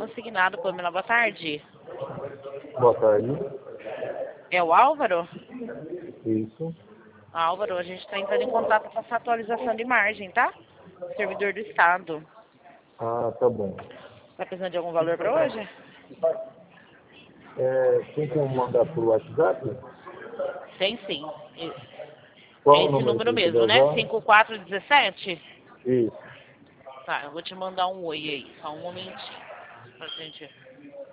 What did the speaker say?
consignado, Pamela. Boa tarde. Boa tarde. É o Álvaro? Isso. Álvaro, a gente está entrando em contato com essa atualização de margem, tá? Servidor do Estado. Ah, tá bom. Tá precisando de algum valor para hoje? Tem como mandar por WhatsApp? Tem sim. Qual É o esse número que número você mesmo, vai né? usar? 5417? Isso. Tá, eu vou te mandar um oi aí. Só um momentinho. Pra gente